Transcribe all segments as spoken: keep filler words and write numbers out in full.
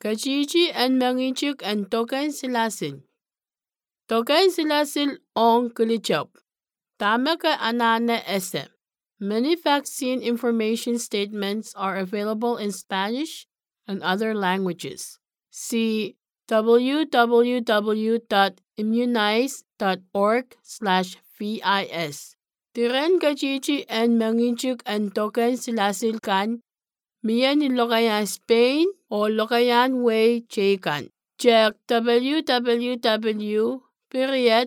Kajiji and Mangichuk and Token Silasil. Token Silasil on Kilichop. Tamaka Anane Ese. Many vaccine information statements are available in Spanish and other languages. See w w w dot immunize dot org slash V I S. Tiren Kajiji and Mangichuk and Token Silasil kan Mia ni Lokayan Spain o Lokayan Way Jakan. Check w w w period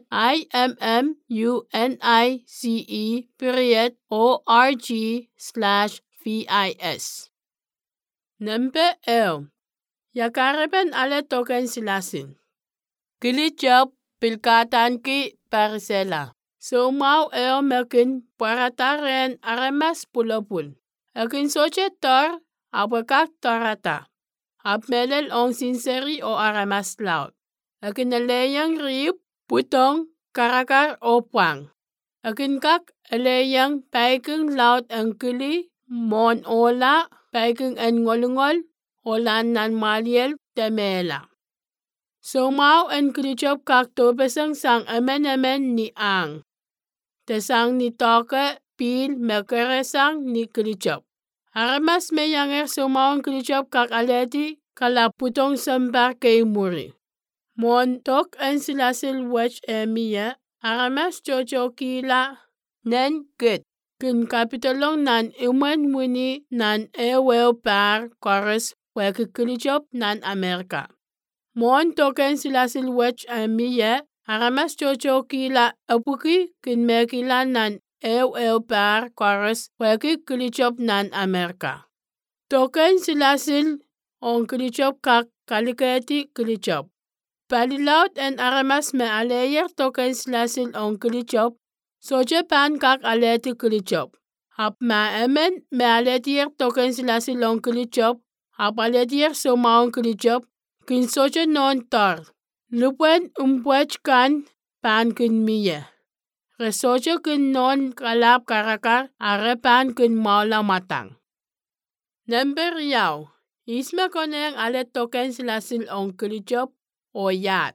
immunice period org slash vis. Number L. Yakaraban ale token silasin. Kilichop pilkatan ki parisela. So mau el mekin parataren aramas pulopul. Akin soche tor apakak torata. Apmelel on sinseri o aramas laut. Akin aleyang rib putong karakar o puang. Akin kak aleyang paikeng laut ang kili mon ola paikeng en ngolungol olan nan maliel temela. So mau en kilichop kak topesang sang amen amen ni ang. Tesang ni toke pil mekeresang ni kilichop. Aramas me yanger so mau en kilichop kak aleti kala putong sambar kay muri. Mon tok en silasil wech emia, aramas jojo kila nen good. Kin kapitolong nan iman muni nan ewel par chorus wek kilichop nan Amerika. Mon tok en silasil wech emia, aramas jojo kila apuki kin mekila nan ewel par chorus wek kilichop nan Amerika. Token silasil on kilichop kak kaliketi kilichop. Palilaut en aramas me aleyer token silasil on kilichop, soje pan kak aleti kilichop. Hap ma emen me aletier token silasil on kilichop, hap aletier soma on kilichop, kin soje non tor. Lupwen umpwech kan pan kin miye. Resoje kin non kalap karakar are pan kin maula matang. Number yaw. Isma koneng alet token silasil on kilichop, o yat.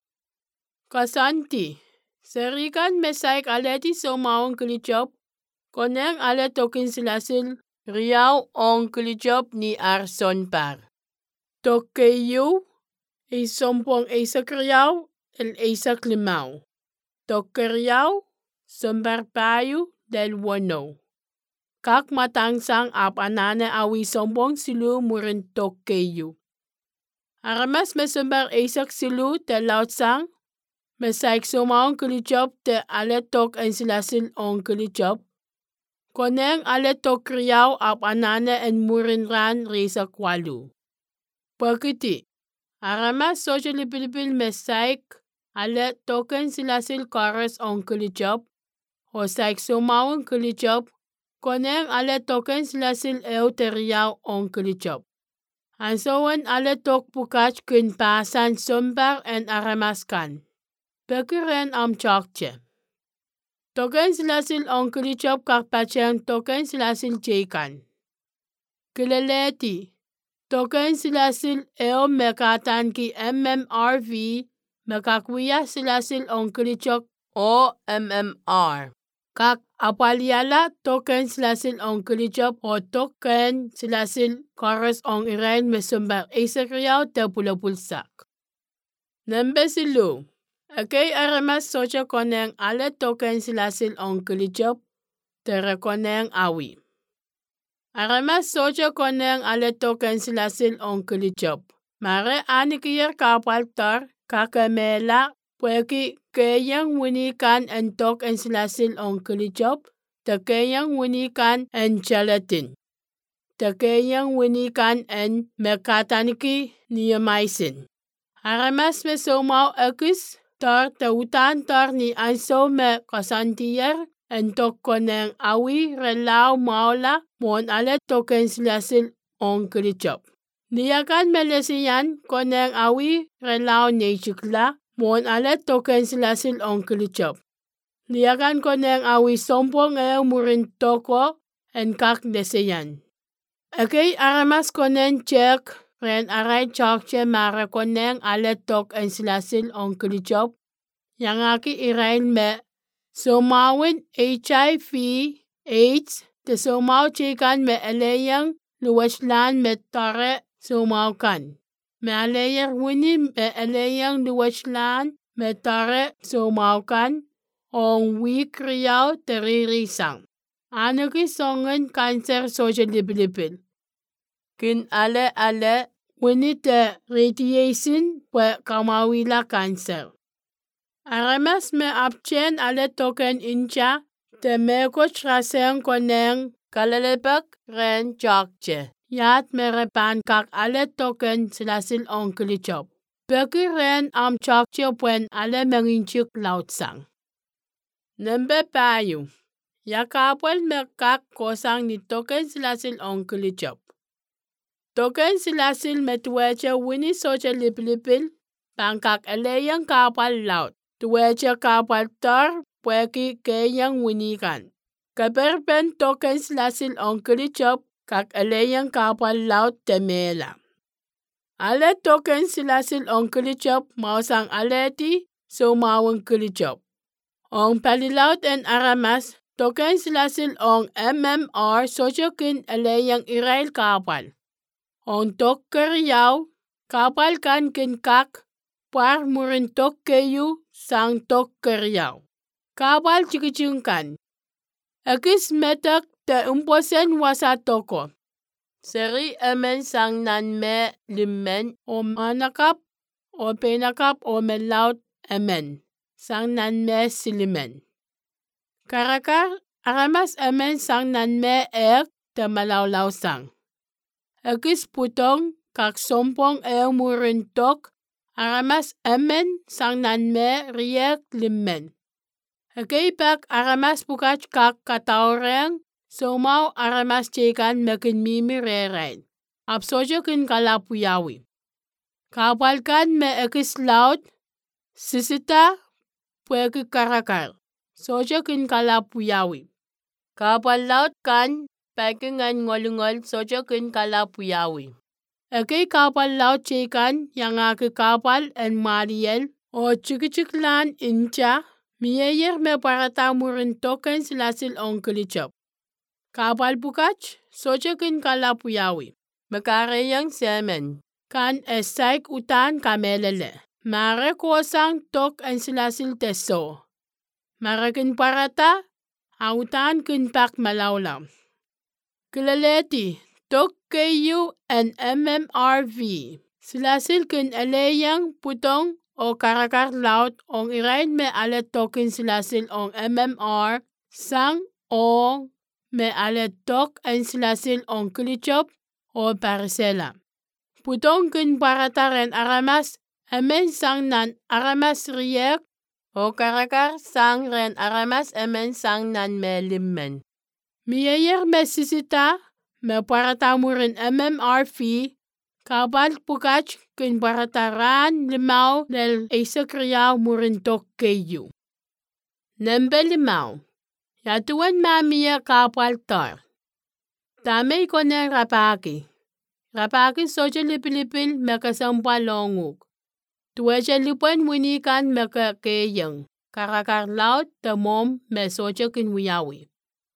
Kasanti. Serikan mesaik aleti so maong kilichop. Koneng ale token silasil riau on kilichop ni arson par. Tokeyu. Isompong isak riau el isak limau. Tokeriau. Sombar payu del wano. Kak matangsang ap anane awi sompong silu murin tokeyu. Aramas mesumbar isak silu te laut sang, mesaik somaong kilichop te aletok en silasil on kilichop. Koneng aletok kriyaw ap anane en murin ran risak walu. Pakiti, aramas soche lipilipil mesaik aletok en silasil chorus on kilichop. O saik somaong kilichop, koneng aletok en silasil euteriyaw on kilichop. Ansoan aletok pukach kin pasan sombar en aramaskan. Pekiren am chokche. Token silasil on kilichop kak pacheng token silasil jekan. Kileleti. Token silasil eo mekatan ki M M R V mekakwiya silasil on kilichop o M M R. Kak apaliala token silasil on kilichop o token silasil chorus on irain mesumbar isakriyaw te pulapulsak. Number silu. Akay aramas socha koneng ale token silasil on kilichop te rekoneng awi. Aramas socha koneng ale token silasil on kilichop. Mare anikiyer kapaltar kakamela Pweki kayang winikan en tok en silasil on kilichop, te kayang winikan en gelatin, te kayang winikan en mekataniki niamaisin. Aramas me somau ekis, tor te utan tor ni anso me kasantiyer en tok koneng awi relau maula mon ale tok en silasil on kilichop. Niyakan melesiyan koneng awi relau nechikla, mon ale token silasil on kilichop. Liakan koneng awi sompong e murin toko en kak deseyan. Akay aramas konen chek ren aray chokche mara koneng ale tok en silasil on kilichop. Yang aki irail me somawin H I V AIDS te somaw chikan me eleyang luwaslan me tare somaw kan. Me aleyer wini me eleyang luwaslan me tare somaw kan on week riyaw teririsang. Ano ki songen cancer social libilipil. Kin ale ale wini te radiation pe kamawila cancer. Aramas me apchen ale token incha te me ko traseng koneng kalalepak ren chokche. Yat me repan kak ale token silasil on kilichop. Beki ren am chokche pwen ale menginchik lautsang. Nembe payu. Yakapwel me kak kosang ni token silasil on kilichop. Token silasil me tuweche wini social liplipil pankak eleyang kapal laut. Tuweche kapal tar pweki keyang wini kan. Kaperpen token silasil on kilichop kak eleyang kapal laut temela. Ale token silasil on kilichop mausang aleti so mawang kilichop. On palilaut en aramas token silasil on M M R sojokin eleyang irail kapal. On tok keryaw, kapal kan kin kak, par murin tok keyu sang tok keryaw. Kapal chikichungkan. Ekis metak te umposen wasa toko. Seri emen sang nan me limmen o manakap o penakap o melaut emen. Sang nan me silimen. Karakar aramas emen sang nan me ek te malawlaw sang. Ekis putong kak sompong e murin tok aramas emen sang nan me riek limmen. Ekeipak aramas pukach kak kataureng somaw aramas chikan mekin mimi rerain. Apsojo kin kalapuyawi. Kapalkan me ekis laut sisita pweki karakar. Sojo kin kalapuyawi. Kapal laut kan pekingan ngolingol sojo kin kalapuyawi. Eke kapal laut chikan yang aki kapal en Mariel o chikichiklan incha miyeyer me parata murin token silasil on kilichop. Kapal bukach sojo kin kalapuyawi. Mekareyang semen kan esaik utan kamelele. Mare kosang tok en silasil teso. Mare kin parata autan kin pak malawlam. Kilaleti tok keyu en M M R V. Silasil kin eleyang putong o karakar laut on irain me ale tokin silasil on M M R sang o me ale tok en silasil on kilichop o parisela. Putong kin parataren aramas emen sang nan aramas riek o karakar sang ren aramas emen sang nan me limmen. Miyeyer me sisita me paratamurin M M R V kapal pukach kin parataran limaw del esekriyaw murin tok keyu. Nembe limaw. Yatuan mamiya kapal tar. Tamay konen rapaki. Rapaki sojo lipilipil meka sampa longuk. Tuweche lipen winikan meka keyang. Karakar laut temom me sojo kin wiyawi.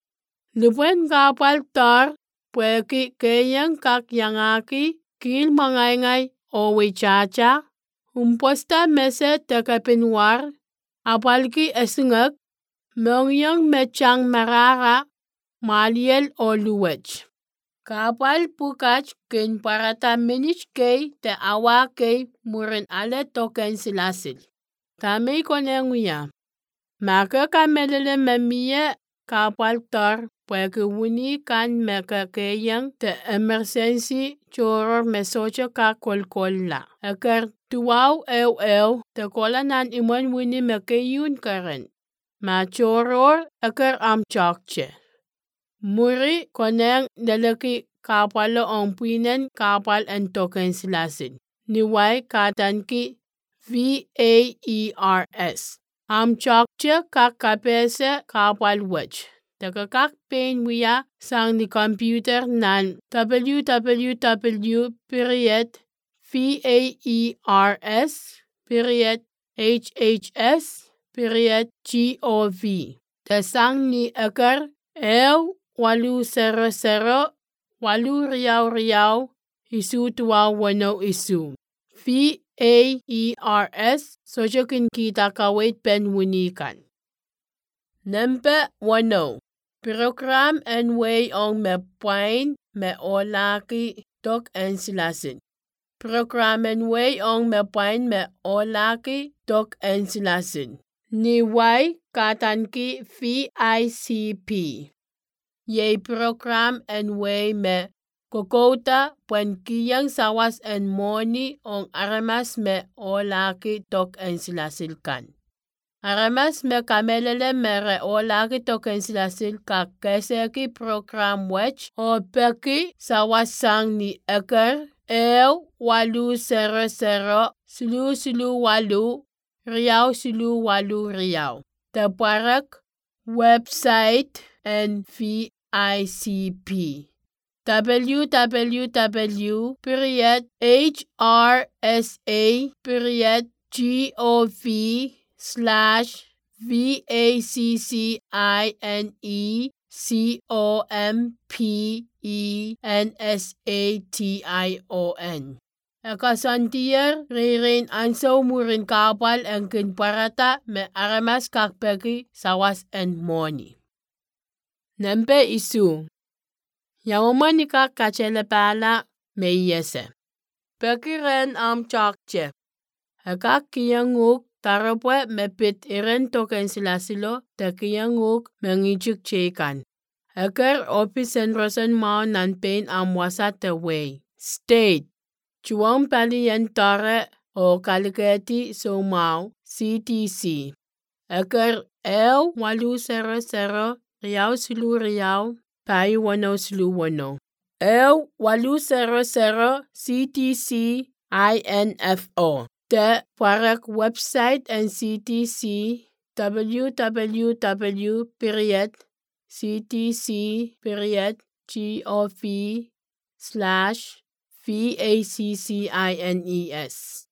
Lipen kapal tar pweki keyang kak yangaki kil mangay o wichacha. Umposta mese tekapinwar. Apalki esingak. Mengyang mechang marara. Maliel o luwech. Kapal pukach kin parata minich kay te awa kay murin ale token silasil. Tamay konen wiya. Maka kamelele memiye kapal tar pweke wuni kan meka keyang te emergency choror mesocho ka kolkol la. Eker tuwaw ew ew te kolanan imon wuni mekeyun karen. Ma choror eker am chokche. Muri koneng deleki kapalo on puinen kapal en token silasin. Niway katanki V A E R S. Am chokche kakapese kapal wech. Tagakakpain wiya sang ni computer nan www period VAERS period HHS period gov. Tasang ni agar el walu zero zero walu riau riau isu tua wano isu. VAERS sojokin kita kawait pen wunikan. Number one. Program and way on me point me olaki dok en silasin. Program and way on me point me olaki dok en silasin. Ni way katanki V I C P. Ye program and way me kokota puen kiyang sawas en moni on aramas me olaki dok en silasil kan. Aramas me kamelele mere olaki dok en silasil ka keseki program wech o peki sawasang ni eker el walu zero zero sulu sulu walu riau sulu walu riau. Teparak website and V I C P. www period hrsa period gov slash V A C C I N E C O M P E N S A T I O N. Akasantier ririn anso murin kapal ang kinparata me aramas kakpeki sawas and moni. Nampe isu. Yawomanika kachele pala me yese. Pekiren am chakche. Akak kiyanguk tarapwe me pit iren token silasilo te kiyanguk mengijuk chekan. Aker office en rosen mao nan pain am wasate way. State. Chuang pali yen tore o kaliketi so mau C T C. Aker el walu zero zero riau sulu riau pai wano sulu wano. El walu zero zero C T C I N F O. The parak website and C T C www period ctc period gov slash V A C C I N E S.